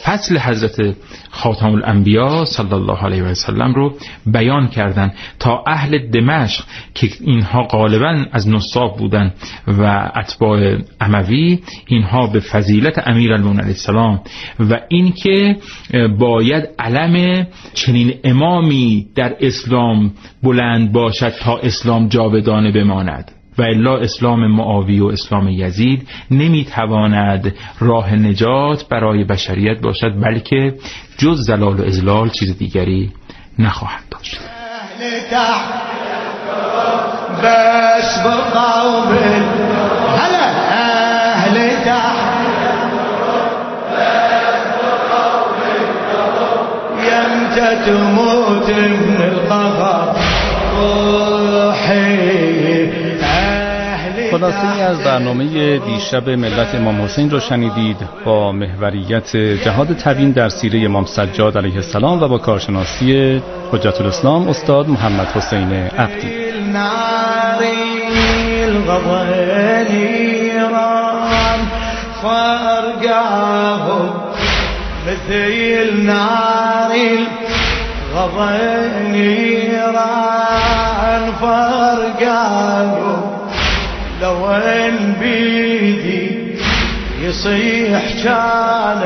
فضل حضرت خاتم الانبیا صلی الله علیه و سلم رو بیان کردن تا اهل دمشق که اینها غالبا از نصاب بودن و اتباع اموی، اینها به فضیلت امیرالمومنین علیه السلام و اینکه باید علم چنین امامی در اسلام بلند باشد تا اسلام جاودانه بماند و الا اسلام معاویه و اسلام یزید نمیتواند راه نجات برای بشریت باشد، بلکه جز زلال و اضلال چیز دیگری نخواهد داشت. بس بقابل هلا اهل يمتى تموت من القفا روحي. خلاصه‌ای از برنامه دیشب ملت امام حسین رو شنیدید با محوریت جهاد تبیین در سیره امام سجاد علیه السلام و با کارشناسی حجت الاسلام استاد محمد حسین عبدی. مثل نار الغضب نيران فرقاهم لو ان بيدي يصيح كان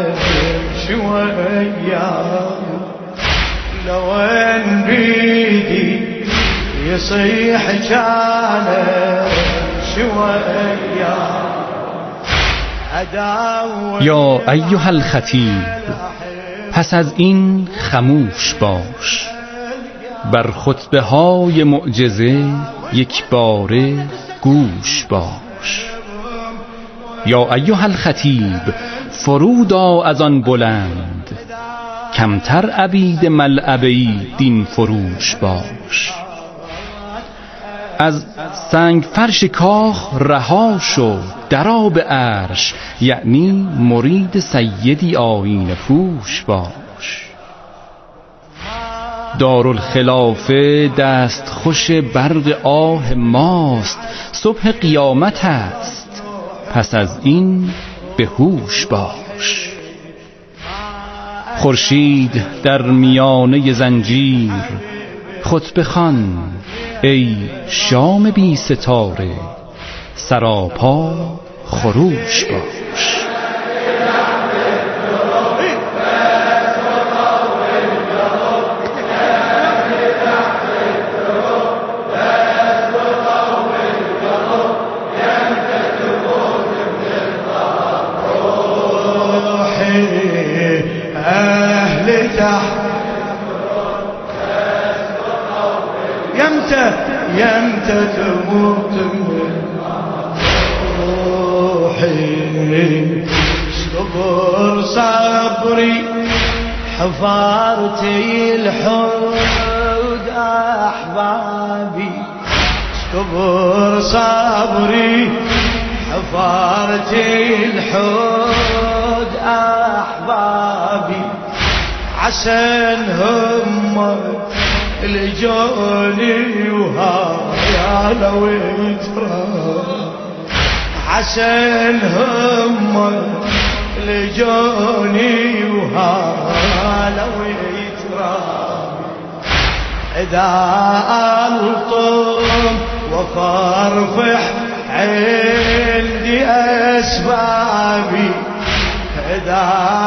شوية لو ان بيدي يصيح كان شوية. یا ایها الخطیب، پس از این خموش باش، بر خطبه های معجزه یک باره گوش باش. یا ایها الخطیب، فرودا از آن بلند، کمتر عبید ملعبه‌ای دین فروش باش. از سنگ فرش کاخ رها شو، درآ به عرش، یعنی مرید سیدی آیین پوش باش. دارالخلافه دست خوش برق آه ماست، صبح قیامت است، پس از این به هوش باش. خورشید در میانه زنجیر، خطبه خوان ای شام بی ستاره، سراپا خروش باش. يمتى تموت روحي، صبر صبري حفارتي الحود أحبابي، صبر صبري حفارتي الحود أحبابي، عسى هم الجوني وهاي لو يترى، عسى هم الجوني وهاي لو يترى، إذا ألطم وفرفح عندي أسبابي، إذا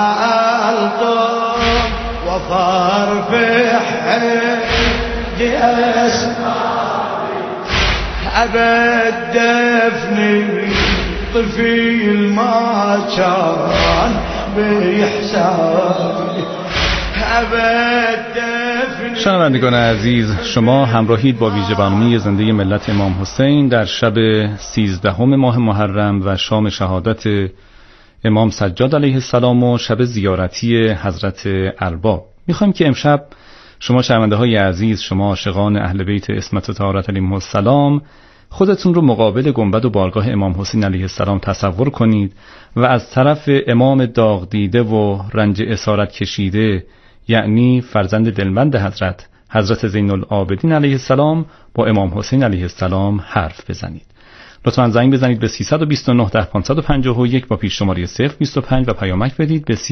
ألطم وفرفح عندي أسبابي، أبد دفني طفيل ما كان بإحسابي، أبد دفني. شنوندگان عزیز، شما همراهید با ویژه برنامه زنده ملت امام حسین در شب 13 ماه محرم و شام شهادت امام سجاد علیه السلام و شب زیارتی حضرت ارباب. میخوایم که امشب شما شنونده های عزیز، شما عاشقان اهل بیت عصمت و طهارت علیهم السلام، خودتون رو مقابل گنبد و بارگاه امام حسین علیه السلام تصور کنید و از طرف امام داغ دیده و رنج اسارت کشیده، یعنی فرزند دلمند حضرت زین العابدین علیه السلام، با امام حسین علیه السلام حرف بزنید لطفاً زنگ بزنید به 329 10 551 با پیش شماره 025 و پیامک بدید به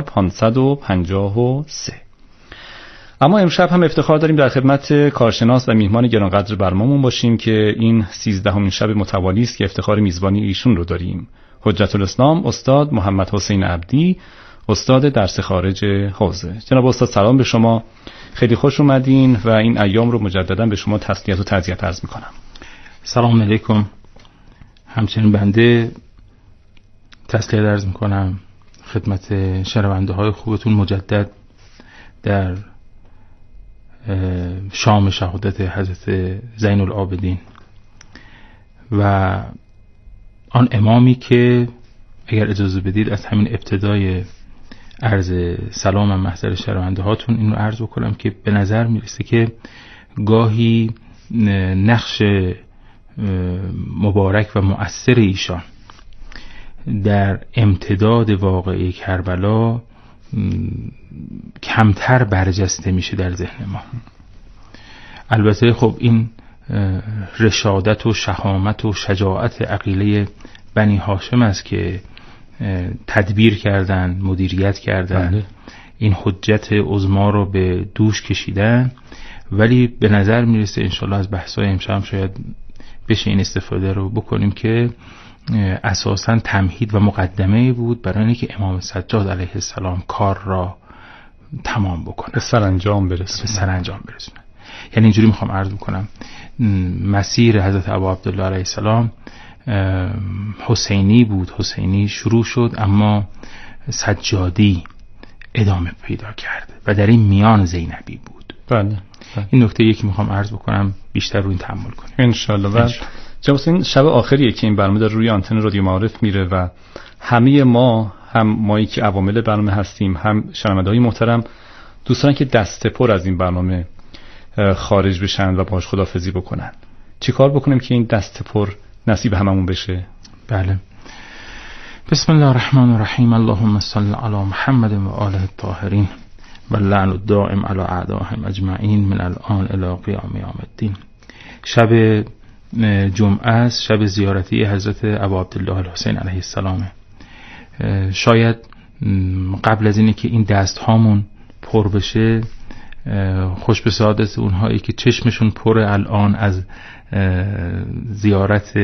30553. اما امشب هم افتخار داریم در خدمت کارشناس و میهمان گرانقدر برنامه‌مون باشیم که این 13مین شب متوالی است که افتخار میزبانی ایشون رو داریم. حجت الاسلام استاد محمد حسین عبدی، استاد درس خارج حوزه. جناب استاد سلام به شما، خیلی خوش اومدین و این ایام رو مجددا به شما تسلیت و تعزیت عرض میکنم. سلام علیکم. همچنین بنده تسلیت عرض میکنم خدمت شنونده های خوبتون مجدد در شام شهادت حضرت زین العابدین و آن امامی که اگر اجازه بدید از همین ابتدای عرض سلامم محضر شنونده هاتون اینو عرض بکنم که به نظر میرسه که گاهی نقش مبارک و مؤثر ایشان در امتداد واقعه کربلا کمتر برجسته میشه در ذهن ما. البته خب این رشادت و شهامت و شجاعت عقیله بنی هاشم است که تدبیر کردن، مدیریت کردن، این حجت عظما رو به دوش کشیدن. ولی به نظر میرسه انشالله از بحث‌های امشب شاید بشه این استفاده رو بکنیم که اساساً تمهید و مقدمه بود برای اینکه امام سجاد علیه السلام کار را تمام بکنه، به سرانجام برسونه. یعنی اینجوری میخوام عرض بکنم مسیر حضرت ابا عبدالله علیه السلام حسینی بود، حسینی شروع شد اما سجادی ادامه پیدا کرد و در این میان زینبی بود. بله. این نکته یکی میخوام عرض بکنم، بیشتر رو این تأمل کنیم انشالله. جناب این شب آخریه که این برنامه داره روی آنتن رادیو معارف میره و همه ما، هم مایی که عوامل برنامه هستیم هم شنونده‌های محترم، دوستان که دست پر از این برنامه خارج بشن و باهاش خداحافظی بکنن. چی کار بکنیم که این دست پر نصیب هممون بشه؟ بله. بسم الله الرحمن الرحیم. اللهم صل علی محمد و آله الطاهرین و لعن الدائم علی اعدائهم اجمعین من الان الی قیام یوم الدین. شب جمعه است، شب زیارتی حضرت ابا عبدالله الحسین علیه السلام. شاید قبل از اینه که این دست هامون پر بشه، خوش به سعادت اونهایی که چشمشون پر الان از زیارت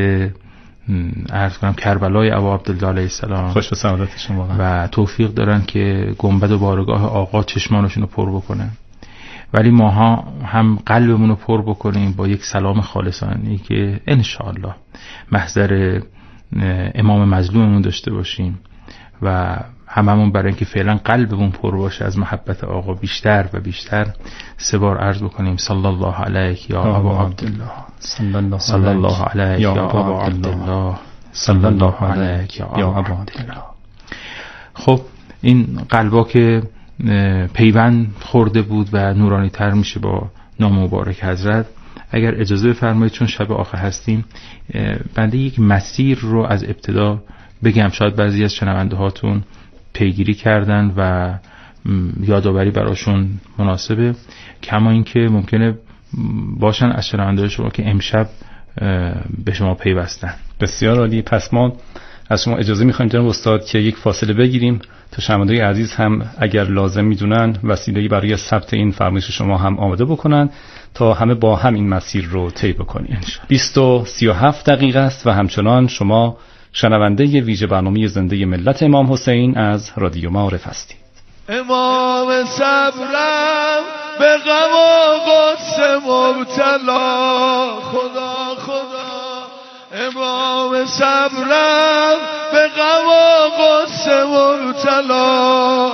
عرض کنم کربلای ابا عبدالله علیه السلام، خوش به سعادتشون واقعا، و توفیق دارن که گنبد و بارگاه آقا چشمانشون رو پر بکنن. ولی ماها هم قلبمون رو پر بکنیم با یک سلام خالصانه‌ای که انشاءالله محضر امام مظلوممون داشته باشیم و هممون برای اینکه فعلا قلبمون پر باشه از محبت آقا بیشتر و بیشتر 3 بار عرض بکنیم صلی الله علیک یا ابا عبدالله، صلی الله علیک یا ابا عبدالله، صلی الله علیک یا ابا عبدالله. خب این قلبا که پیوند خورده بود و نورانی تر میشه با نام مبارک حضرت، اگر اجازه بفرمایید چون شب آخر هستیم بنده یک مسیر رو از ابتدا بگم، شاید بعضی از شنونده هاتون پیگیری کردن و یادآوری براشون مناسبه، کما این که ممکنه باشن از شنونده شما که امشب به شما پیوستن. بسیار عالی. پس ما از شما اجازه میخوایم جناب استاد که یک فاصله بگیریم تا شنوندگان عزیز هم اگر لازم میدونن وسیله‌ای برای ثبت این فرمایش شما هم آماده بکنن تا همه با هم این مسیر رو طی بکنیم. 20:37 دقیقه است و همچنان شما شنونده ویژه برنامه زنده ملت امام حسین از رادیو معارف هستید. امام صبرم به غم و غصه مبتلا، خدا خدا. امام صبرم به غم و غصه مبتلا،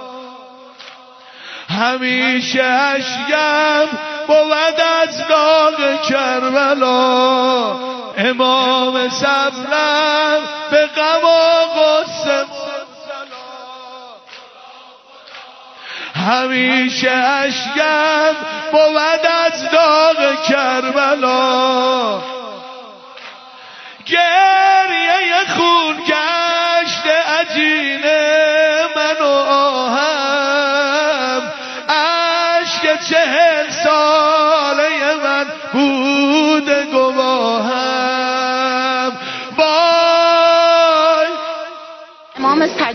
همیشه اشکم بود از داغ کربلا. امام صبرم به غم و غصه مبتلا، همیشه اشکم بود از داغ کربلا. گریه خون گشت عجین من و آهم، عشق 40 ساله من بود گواهم.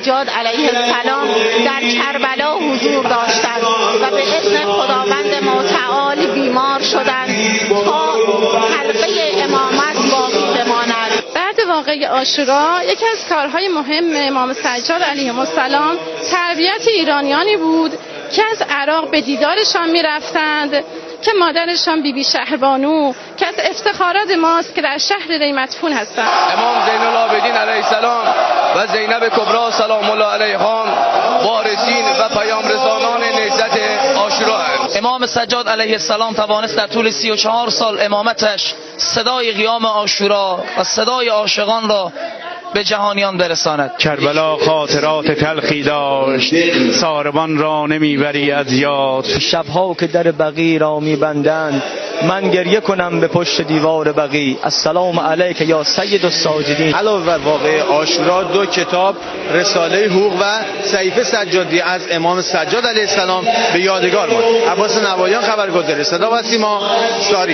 سجاد علیه السلام در کربلا حضور داشتند و به اذن خداوند متعال بیمار شدند تا حلقه امامت باقی بماند. بعد واقعه عاشورا یکی از کارهای مهم امام سجاد علیه السلام تربیت ایرانیانی بود که از عراق به دیدارشان می‌رفتند که مادرشان بیبی شهربانو که از افتخارات ماست که در شهر ری مدفون هستند. امام زین العابدین علیه السلام و زینب کبری سلام الله علیها وارثین و پیام رسانان نهضت عاشورا هستند. امام سجاد علیه السلام توانست در طول 34 سال امامتش صدای قیام عاشورا و صدای عاشقان را به جهانیان برساند. کربلا خاطرات تلخی داشت، ساربان را نمیبری از یاد. شبها که در بقیع را میبندند من گریه کنم به پشت دیوار بقیع. السلام علیک یا سید الساجدین. علاوه بر واقعه عاشورا 2 کتاب رساله حقوق و صحیفه سجادی از امام سجاد علیه السلام به یادگار ماند. عباس نوایان خبرگزاری، صدا و سیما، ساری.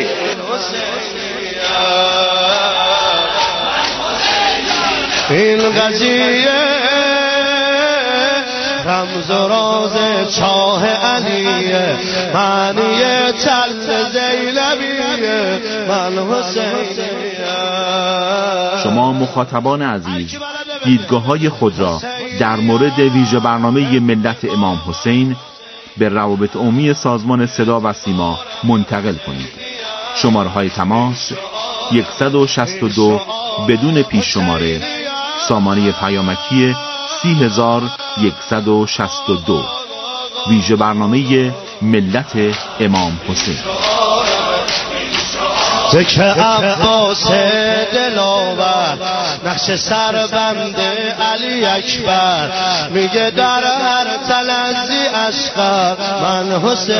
این قضیه رمز و راز چاه علیه، معنی تل زینبیه، من حسینیه. شما مخاطبان عزیز دیدگاه‌های خود را در مورد ویژه برنامه ملت امام حسین به روابط عمومی سازمان صدا و سیما منتقل کنید. شماره‌های تماس 162 بدون پیش شماره، سامانه پیامکی 30162. ویژه برنامه ملت امام حسین. که عباس دلاور نقش سربند علی اکبر میگه در هر تلنزی اشقر من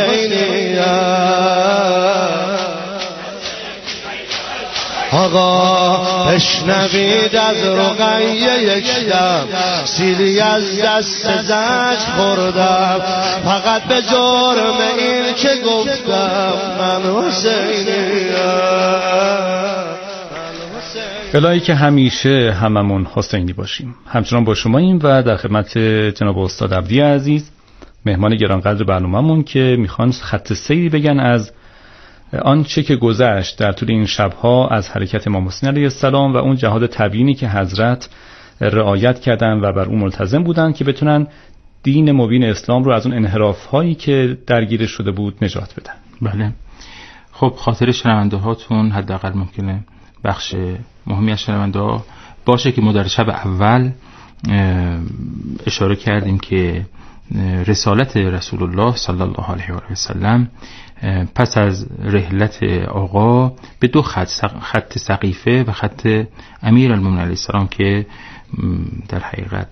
حسینیم. آقا بشنوید از رقیه یک دم، سیلی از دست زنش خوردم فقط به جرم این که گفتم من حسینیم. الهی که همیشه هممون حسینی باشیم. همچنان با شماییم و در خدمت جناب استاد عبدی عزیز مهمان گرانقدر برنامه‌مون که میخوان خط سیری بگن از آنچه که گذشت در طول این شبها از حرکت امام حسین علیه السلام و اون جهاد تبیینی که حضرت رعایت کردن و بر اون ملتزم بودن که بتونن دین مبین اسلام رو از اون انحراف‌هایی که درگیرش شده بود نجات بدن. بله. خب خاطر شنونده هاتون حداقل ممکنه بخش مهمی از شنونده ها باشه که ما در شب اول اشاره کردیم که رسالت رسول الله صلی الله علیه و سلم پس از رحلت آقا به 2 خط سقیفه و خط امیرالمومنین علیه السلام که در حقیقت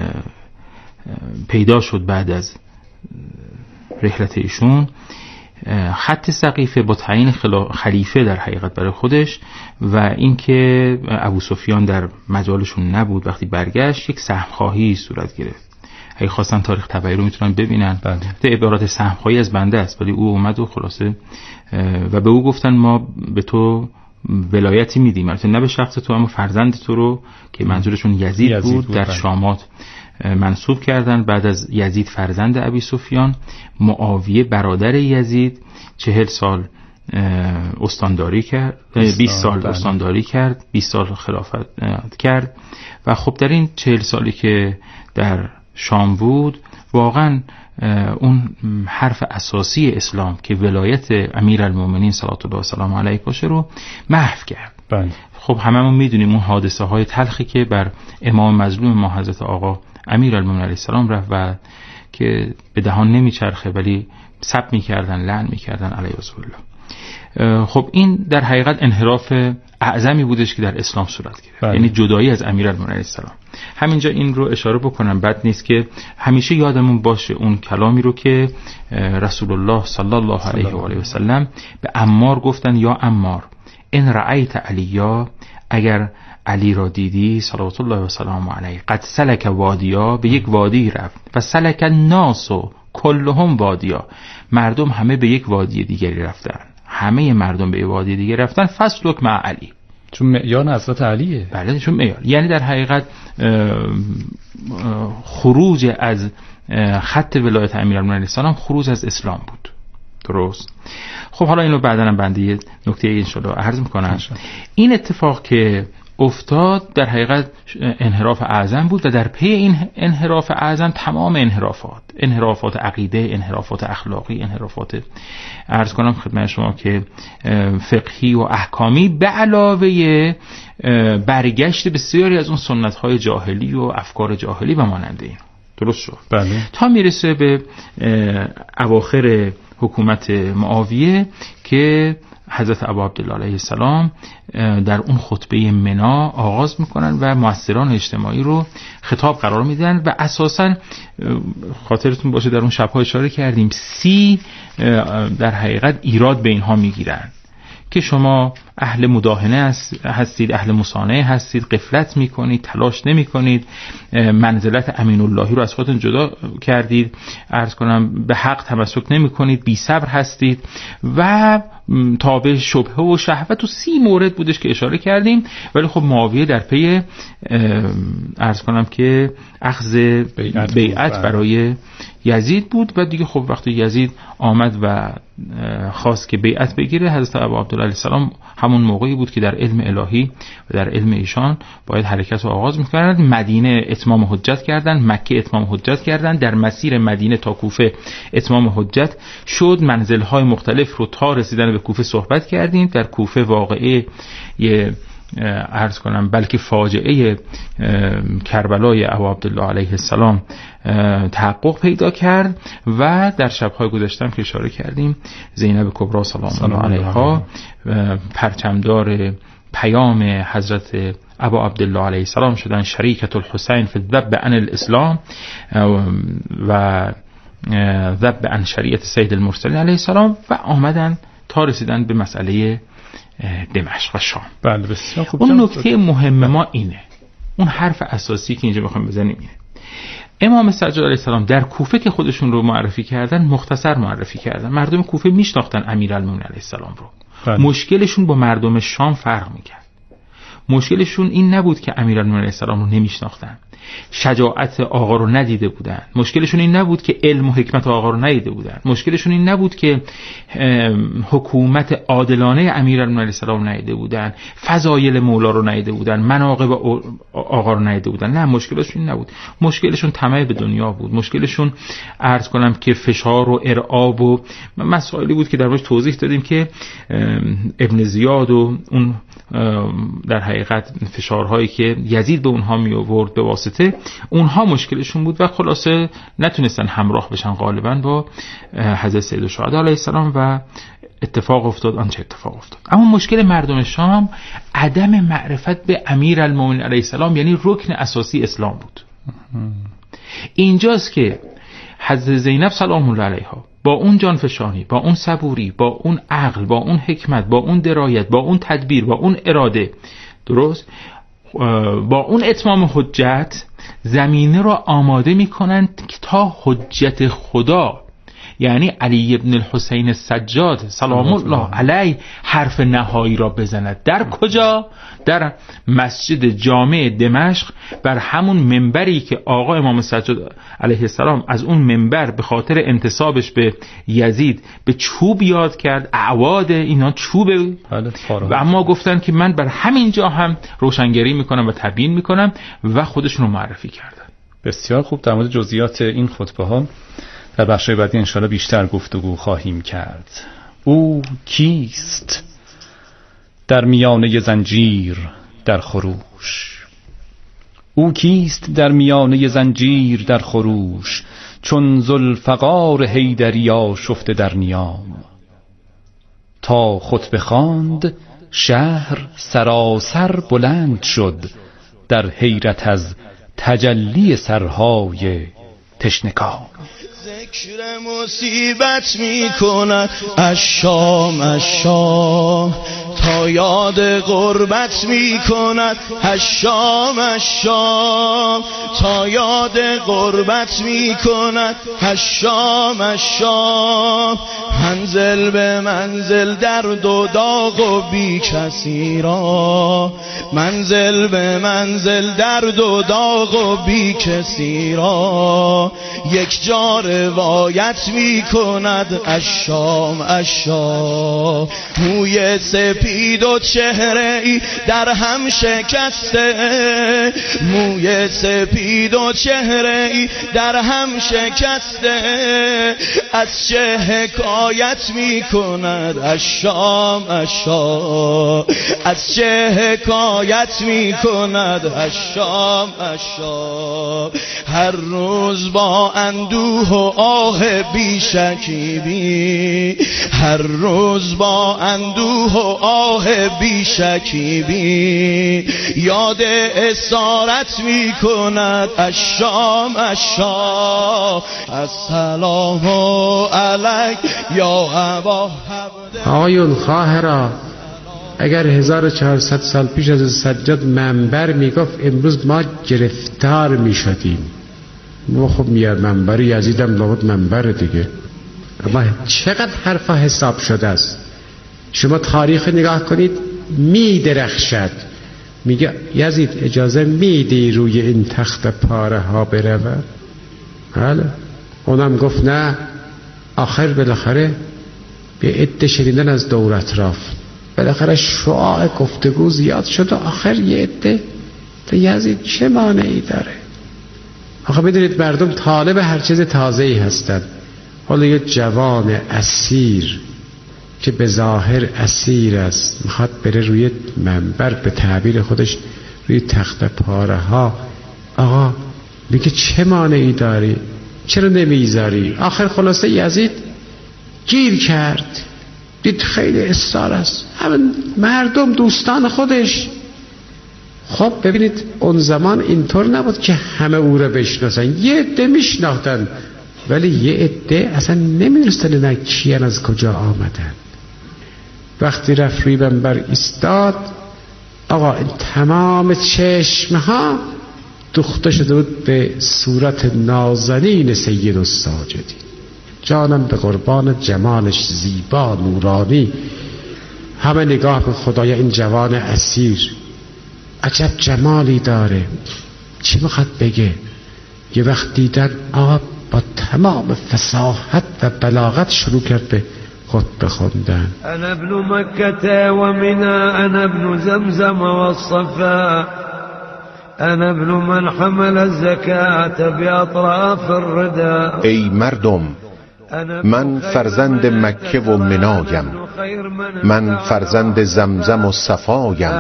پیدا شد بعد از رحلت ایشون، خط سقیفه با تعیین خلیفه در حقیقت برای خودش و اینکه ابو سفیان در مجالشون نبود، وقتی برگشت یک سهمخواهی صورت گرفت. اگه خواستن تاریخ طبعی رو میتونن ببینن. ده عبارات سهمخواهی از بنده است، ولی او اومد و خلاصه و به او گفتن ما به تو ولایتی میدیم، البته نه به شخص تو اما فرزند تو رو که منظورشون یزید بود در شامات منصوب کردن. بعد از یزید فرزند ابی سفیان، معاویه برادر یزید 40 سال استانداری کرد، 20 سال استانداری کرد، 20 سال خلافت کرد و خب در این 40 سالی که در شام بود واقعا اون حرف اساسی اسلام که ولایت امیرالمومنین صلوات الله و سلام علیه باشه رو محو کرد. خب هممون میدونیم اون حادثه های تلخی که بر امام مظلوم ما حضرت آقا امیرالمومنین علیه السلام رفت و که به دهان نمیچرخه ولی سب میکردن، لعن میکردن علیه الله. خب این در حقیقت انحراف اعظمی بودش که در اسلام صورت گرفت، یعنی جدایی از امیرالمومنین علیه السلام. همینجا این رو اشاره بکنم بد نیست که همیشه یادمون باشه اون کلامی رو که رسول الله صلی الله علیه و آله و سلم به عمار گفتن: یا عمار ان رأیت علیا، اگر علی را دیدی صلوات الله و سلام علیه قد سلک وادیا، به یک وادی رفت، و سلک الناس کلهم وادیا، مردم همه به یک وادی دیگری رفتن، همه مردم به یک وادی دیگری رفتن، فسلک مع علی، چون معیار حضرت علیه. بله چون معیار، یعنی در حقیقت خروج از خط ولایت امیرالمومنین علیه السلام خروج از اسلام بود. درست. خب حالا اینو بعداً هم بنده نکته ان شاءالله عرض میکنم. این اتفاق که افتاد در حقیقت انحراف اعظم بود و در پی این انحراف اعظم تمام انحرافات عقیده، انحرافات اخلاقی، انحرافات عرض کنم خدمت شما که فقهی و احکامی، به علاوه برگشت بسیاری از اون سنت‌های جاهلی و افکار جاهلی و مانند این. درست شد. بله. تا میرسه به اواخر حکومت معاویه که حضرت ابا عبدالله علیه السلام در اون خطبه منا آغاز میکنن و مؤثران اجتماعی رو خطاب قرار میدن و اساساً خاطرتون باشه در اون شب‌ها اشاره کردیم 30 در حقیقت ایراد به اینها میگیرن که شما اهل مداهنه هستید، اهل مسانعه هستید، غفلت میکنید، تلاش نمیکنید، منزلت امین اللهی رو از خودتون جدا کردید، عرض کنم به حق تمسک نمیکنید، بی صبر هستید و تابع شبهه و شهوت. و 30 مورد بودش که اشاره کردیم. ولی خب معاویه در پی عرض کنم که اخذ بیعت برای یزید بود و دیگه خب وقتی یزید آمد و خواست که بیعت بگیره، حضرت ابا عبدالله علیه السلام همون موقعی بود که در علم الهی و در علم ایشان باید حرکت رو آغاز می‌کردند. مدینه اتمام حجت کردند، مکه اتمام حجت کردند، در مسیر مدینه تا کوفه اتمام حجت شد. منزل‌های مختلف رو تا رسیدن به کوفه صحبت کردیم. در کوفه واقعه عرض کنم بلکه فاجعه کربلای ابا عبدالله علیه السلام تحقق پیدا کرد و در شب‌های گذشته که اشاره کردیم زینب کبری سلام الله علیها پرچمدار پیام حضرت ابا عبدالله علیه السلام شدن، شریکت الحسین فی الذب عن الاسلام و ذب عن شریعت سید المرسلین علیه السلام و آمدن تا رسیدن به مسئله دمشق و شام. بله بسیار خوب. اون نکته مهم ما اینه، اون حرف اساسی که اینجا میخوایم بزنیم اینه. امام سجاد علیه السلام در کوفه که خودشون رو معرفی کردن، مختصر معرفی کردن. مردم کوفه میشناختن امیرالمومنین علیه السلام رو. بله. مشکلشون با مردم شام فرق میکرد. مشکلشون این نبود که امیرالمومنین علیه السلام رو نمیشناختن، شجاعت آقا رو ندیده بودن. مشکلشون این نبود که علم و حکمت آقا رو ندیده بودن. مشکلشون این نبود که حکومت عادلانه امیرالمومنین علیه السلام رو ندیده بودن، فضایل مولا رو ندیده بودن، مناقب آقا رو ندیده بودن. نه، مشکلشون این نبود. مشکلشون طمع به دنیا بود. مشکلشون عرض کنم که فشار و ارعاب و مسائلی بود که در موردش توضیح دادیم که ابن زیاد و اون در حقیقت فشارهایی که یزید به اونها می آورد به واسطه اونها مشکلشون بود و خلاصه نتونستن همراه بشن غالبا با حضرت سید الشهدا علیه السلام و اتفاق افتاد آنچه اتفاق افتاد. اما مشکل مردم شام عدم معرفت به امیرالمومنین علیه السلام، یعنی رکن اساسی اسلام بود. اینجاست که حضرت زینب سلام الله علیها با اون جانفشانی، با اون صبوری، با اون عقل، با اون حکمت، با اون درایت، با اون تدبیر، با اون اراده، درست، با اون اتمام حجت زمینه را آماده میکنند که تا حجت خدا یعنی علی ابن الحسین سجاد سلام الله علیه حرف نهایی را بزند. در کجا؟ در مسجد جامع دمشق، بر همون منبری که آقا امام سجاد علیه السلام از اون منبر به خاطر انتسابش به یزید به چوب یاد کرد. اعواد اینا چوبه و اما گفتن که من بر همین جا هم روشنگری میکنم و تبیین میکنم و خودشون رو معرفی کردن. بسیار خوب. در مورد جزئیات این خطبه ها در بخش بعدی انشاءالله بیشتر گفتگو خواهیم کرد. او کیست در میانه زنجیر در خروش؟ او کیست در میانه زنجیر در خروش؟ چون ذوالفقار حیدری آشفته در نیام. تا خطبه خواند شهر سراسر بلند شد، در حیرت از تجلی سرهای تشنکام. ذکر مصیبت می کند از شام تا یاد غربت می کند هشام هشام، تا یاد غربت می کند هشام هشام. منزل به منزل درد و داغ و بی کسی را، منزل به منزل درد و داغ و بی کسی را. یک جا روایت می کند هشام هشام. موی سپید و چهره ای در هم شکسته، موی سپید و چهره ای در هم شکسته. از چه حکایت می کند هشام هشام، از چه حکایت می کند هشام هشام. هر روز با اندوه و آه بی شکیبی، هر روز با اندوه و آه بی شکیبی. یاد اسارت می کند هشام هشام. السلام علیک یا ابا آقایون خواهرا، اگر 1400 سال پیش از سجاد منبر میگفت امروز ما گرفتار میشدیم. ما خب میاد منبر یزیدم لابد منبر دیگه. اما چقدر حرفا حساب شده است. شما تاریخ نگاه کنید میدرخشد. میگه یزید اجازه میدی روی این تخت پاره ها بروم؟ بله. اونم گفت نه. آخر بالاخره به عده شنیدن از دور اطراف بالاخره شعاع گفتگو زیاد شد و آخر یه عده تو یزید چه مانعی داره؟ آخه بدونید مردم طالب هر چیز تازه‌ای هستند. حالا یه جوان اسیر که به ظاهر اسیر است میخواد بره روی منبر، به تعبیر خودش روی تخت پاره ها. آقا میگه چه مانعی داری؟ چرا نمیذاری؟ آخر خلاصه یزید گیر کرد، دید خیلی اصرار است، همین مردم دوستان خودش. خب ببینید اون زمان اینطور نبود که همه او را بشناسن. یه عده میشناختن ولی یه عده اصلا نمیدونستن اینا کیان، از کجا آمدن. وقتی رفت روی منبر ایستاد، آقا این تمام چشمها دوخته شده بود به صورت نازنین سید الساجدین. جانم به قربان جمالش، زیبا نورانی. همه نگاه به خدایا این جوان اسیر عجب جمالی داره، چی میخواد بگه؟ یه وقت دیدن آقا با تمام فصاحت و بلاغت شروع کرد به خطبه خوندن. انا ابن مکه و منا، انا ابن زمزم و الصفا، انا ابن من حمل الزکاة باطراف الرداء. ای مردم، من فرزند مکه و منایم، من فرزند زمزم و صفایم،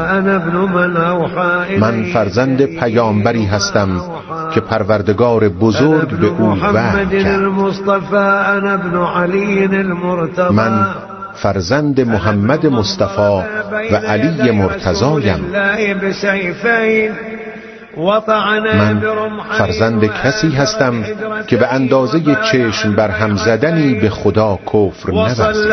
من فرزند پیامبری هستم که پروردگار بزرگ به او وحی کرد. من فرزند محمد مصطفی و علی مرتضایم. من فرزند کسی هستم که به اندازه چشم بر هم زدنی به خدا کفر نورزید.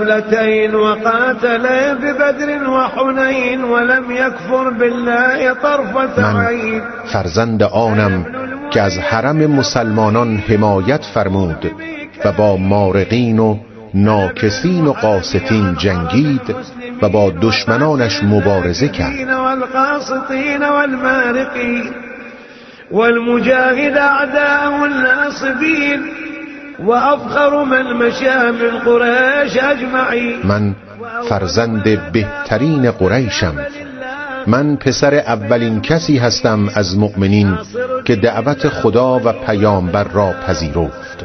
من فرزند آنم که از حرم مسلمانان حمایت فرمود و با مارقین و ناکسین و قاسطین جنگید و با دشمنانش مبارزه کرد. والمجاهد اعداء الناصبين وافخر من مشى من قريش اجمعين. من فرزند بهترین قریشم. من پسر اولین کسی هستم از مؤمنین که دعوت خدا و پیامبر را پذیرفت.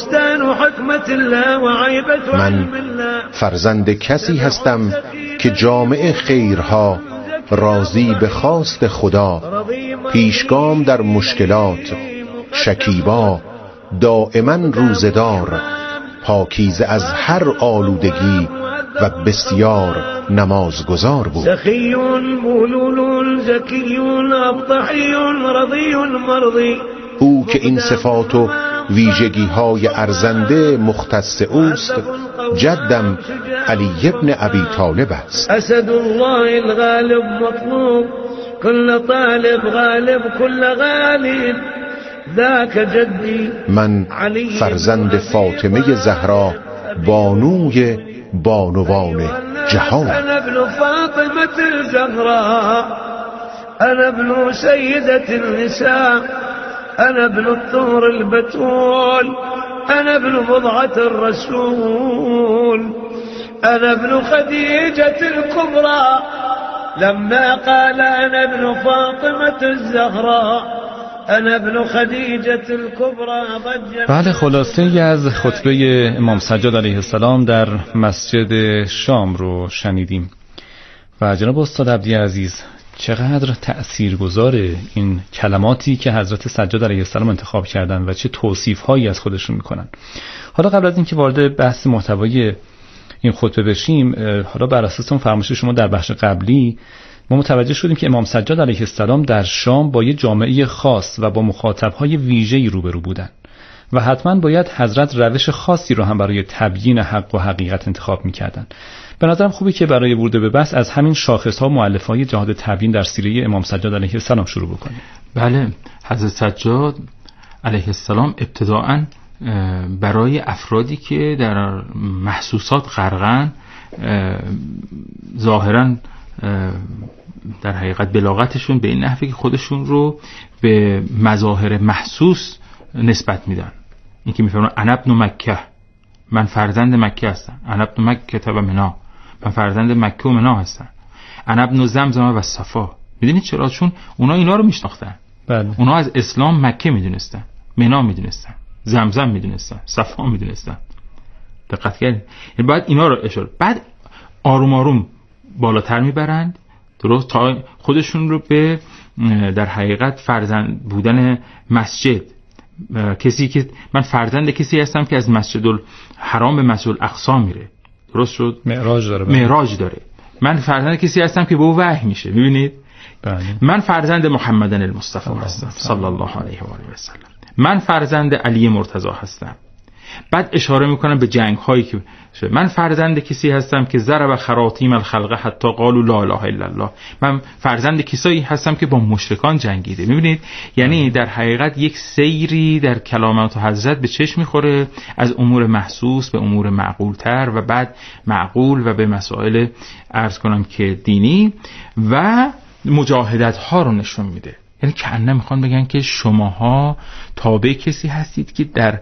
من فرزند کسی هستم که جامع خیرها، راضی به خواست خدا، پیشگام در مشکلات، شکیبا، دائما روزدار، پاکیزه از هر آلودگی و بسیار نمازگزار بود. سخیون بولول زکیون ابطحیون رضیون مرضی. او که این صفات و ویژگی های ارزنده مختص اوست، جدم علی ابن ابی طالب است. اسد الله الغالب مطلوب كل طالب غالب كل غالب ذاك جدی. من فرزند فاطمه زهرا بانوی بانوان جهان. انا ابن فاطمة الزهراء انا ابن سيدة النساء انا ابن الطهر البتول انا ابن بضعة الرسول انا ابن خديجة الكبرى لما قال انا ابن فاطمة الزهراء انا ابن خدیجة الكبرى ضج. بله، خلاصه از خطبه امام سجاد علیه السلام در مسجد شام رو شنیدیم و جناب استاد عبدی عزیز چقدر تأثیرگذاره این کلماتی که حضرت سجاد علیه السلام انتخاب کردن و چه توصیف‌هایی از خودشون میکنن. حالا قبل از اینکه وارد بحث محتوای این خطبه بشیم، حالا بر اساس اون فرمایش شما در بخش قبلی ما متوجه شدیم که امام سجاد علیه السلام در شام با یه جامعه خاص و با مخاطب‌های ویژه‌ای روبرو بودن و حتما باید حضرت روش خاصی رو هم برای تبیین حق و حقیقت انتخاب می‌کردن. به نظرم خوبه که برای ورود به بحث از همین شاخص‌ها مؤلفه‌های جهاد تبیین در سیره امام سجاد علیه السلام شروع بکنیم. بله، حضرت سجاد علیه السلام ابتداءً برای افرادی که در محسوسات غرقن ظاهراً در حقیقت بلاغتشون به این نحوی که خودشون رو به مظاهر محسوس نسبت میدن. این که میفرمان انا ابن مکه، من فرزند مکه هستم، انا ابن مکه و منا، من فرزند مکه و منا هستم، انا ابن زمزم و صفا. میدونید چرا؟ چون اونا اینا رو میشناختن. بله. اونا از اسلام مکه میدونستن، منا میدونستن، زمزم میدونستن، صفا میدونستن. دقت کردید؟ یعنی باید اینا رو اشاره، بعد آروم آروم بالاتر میبرند درست تا خودشون رو به در حقیقت فرزند بودن مسجد، کسی که من فرزند کسی هستم که از مسجد الحرام به مسجد الاقصی میره، درست شد؟ معراج داره. من فرزند کسی هستم که به او وحی میشه. میبینید؟ من فرزند محمد المصطفی هستم صلی الله علیه و آله و سلم. من فرزند علی مرتضی هستم. بعد اشاره میکنم به جنگ هایی که من فرزند کسی هستم که ضرب خراطیم الخلق حتی قالوا لا اله الا الله. من فرزند کسایی هستم که با مشرکان جنگیده. میبینید؟ یعنی در حقیقت یک سیری در کلامات حضرت به چشم میخوره از امور محسوس به امور معقول تر و بعد معقول و به مسائل عرض کنم که دینی و مجاهدت ها رو نشون میده. یعنی کأنه میخوان بگن که شماها تابع کسی هستید که در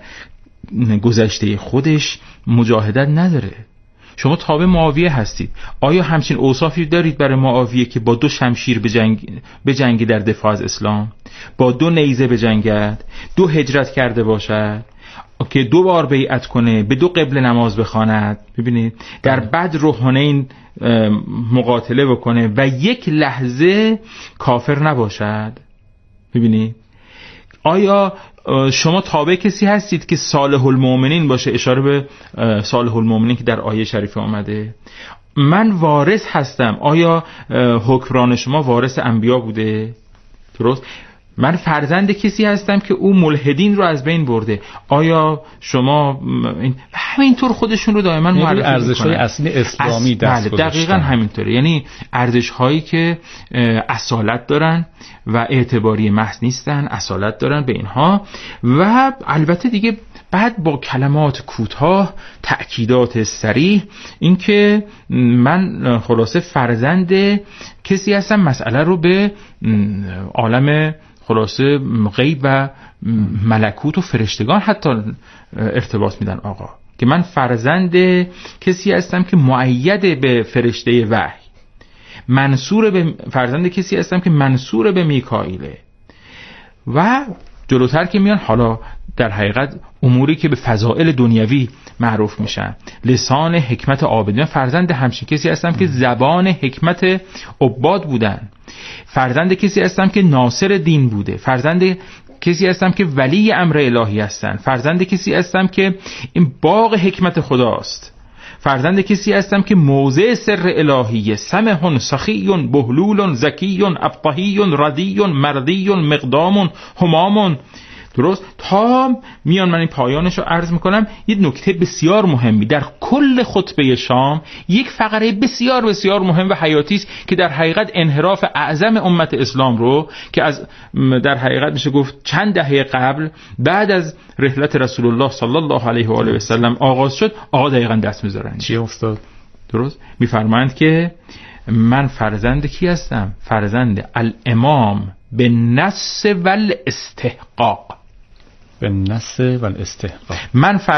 گذشته خودش مجاهدت نداره. شما تابع معاویه هستید. آیا همچین اوصافی دارید برای معاویه که با 2 شمشیر بجنگی در دفاع از اسلام، با 2 نیزه بجنگد، 2 هجرت کرده باشد، که 2 بار بیعت کنه، به 2 قبله نماز بخواند، ببینید در بدر و حنین مقاتله بکنه و 1 لحظه کافر نباشد؟ ببینید آیا شما تابع کسی هستید که صالح المؤمنین باشه؟ اشاره به صالح المؤمنین که در آیه شریفه آمده. من وارث هستم. آیا حکمران شما وارث انبیا بوده؟ درست. من فرزند کسی هستم که او ملحدین رو از بین برده. آیا شما همینطور خودشون رو دائما معرفی می‌کنن؟ ارزش‌های اصلی اسلامی دست گذاشتن. دقیقاً همینطوره. یعنی ارزش‌هایی که اصالت دارن و اعتباری محض نیستن، اصالت دارن به اینها و البته دیگه بعد با کلمات کوتاه، تأکیدات صریح، این که من خلاصه فرزند کسی هستم، مسئله رو به عالم خلاصه غیب و ملکوت و فرشتگان حتی ارتباط میدن. آقا که من فرزند کسی هستم که مؤید به فرشته وحی، منصور به فرزند کسی هستم که منصور به میکائیله و جلوتر که میان حالا در حقیقت اموری که به فضائل دنیوی معروف میشن. لسان حکمت عابدین، فرزند همچین کسی هستم که زبان حکمت عباد بودن. فرزند کسی هستم که ناصر دین بوده. فرزند کسی هستم که ولی امر الهی هستن. فرزند کسی هستم که این باغ حکمت خداست. فرزند کسی هستم که موضع سر الهی، سمح سخی بهلول زکی ابطحی ردی مردی مقدام همام. درست؟ تا میان من این پایانش رو عرض میکنم. یه نکته بسیار مهمی در کل خطبه شام، یک فقره بسیار بسیار مهم و حیاتی است که در حقیقت انحراف اعظم امت اسلام رو که از در حقیقت میشه گفت چند دهه قبل بعد از رحلت رسول الله صلی الله علیه و آله و سلم آغاز شد، آقا دقیقاً دست میذارن. چی استاد؟ درست؟ میفرمایند که من فرزند کی هستم؟ فرزند الامام به نص و الاستحقاق. به نص و الاستحقاق. من